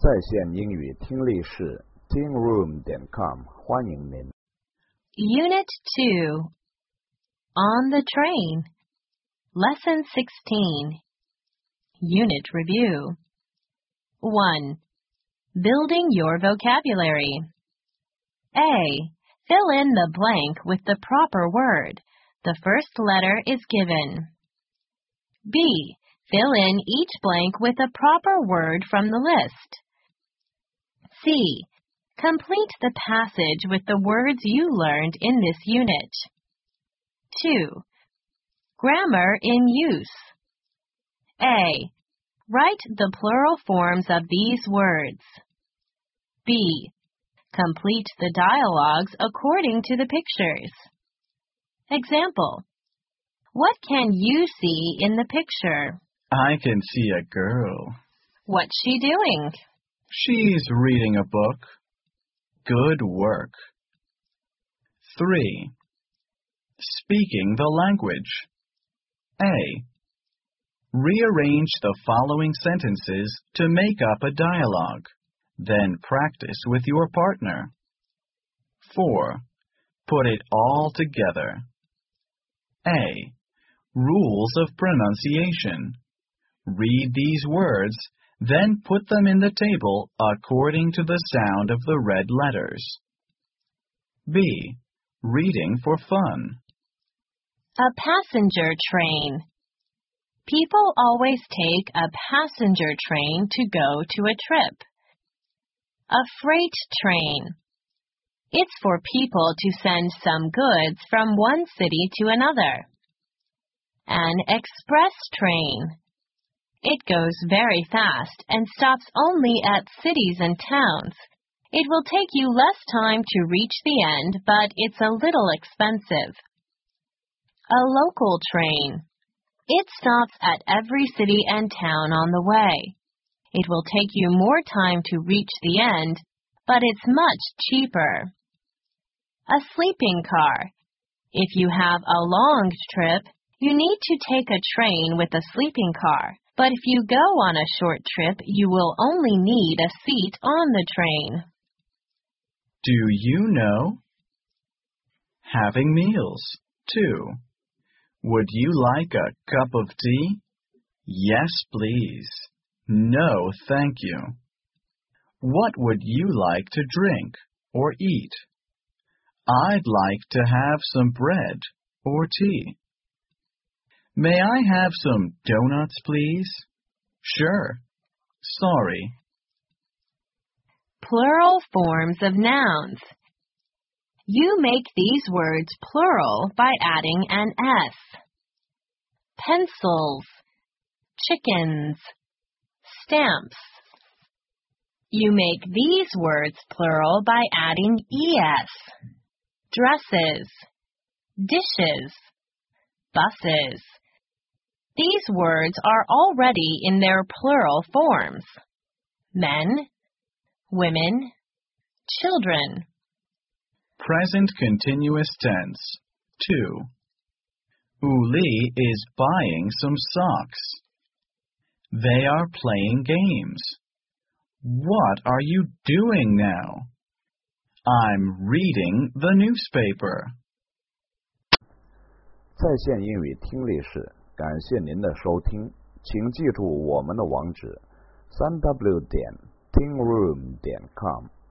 在线英语听力室 tingroom.com 欢迎您。 Unit 2 On the Train Lesson 16 Unit Review 1. Building your vocabulary. A. Fill in the blank with the proper word. The first letter is given. B. Fill in each blank with a proper word from the list. C. Complete the passage with the words you learned in this unit. 2. Grammar in use. A. Write the plural forms of these words. B. Complete the dialogues according to the pictures. Example. What can you see in the picture? I can see a girl. What's she doing? She's reading a book. Good work. 3. Speaking the language. A. Rearrange the following sentences to make up a dialogue. Then practice with your partner. 4. Put it all together. A. Rules of pronunciation. Read these words, then put them in the table according to the sound of the red letters. B. Reading for fun. A passenger train. People always take a passenger train to go to a trip. A freight train. It's for people to send some goods from one city to another. An express train. It goes very fast and stops only at cities and towns. It will take you less time to reach the end, but it's a little expensive. A local train. It stops at every city and town on the way. It will take you more time to reach the end, but it's much cheaper. A sleeping car. If you have a long trip, you need to take a train with a sleeping car. But if you go on a short trip, you will only need a seat on the train. Do you know? Having meals. 2. Would you like a cup of tea? Yes, please. No, thank you. What would you like to drink or eat? I'd like to have some bread or tea. May I have some donuts, please? Sure. Sorry. Plural forms of nouns. You make these words plural by adding an S. Pencils, chickens, stamps. You make these words plural by adding ES. Dresses, dishes, buses. These words are already in their plural forms. Men, women, children. Present continuous tense. 2. Uli is buying some socks. They are playing games. What are you doing now? I'm reading the newspaper. 在线英语听力室，感谢您的收听，请记住我们的网址 3w.tingroom.com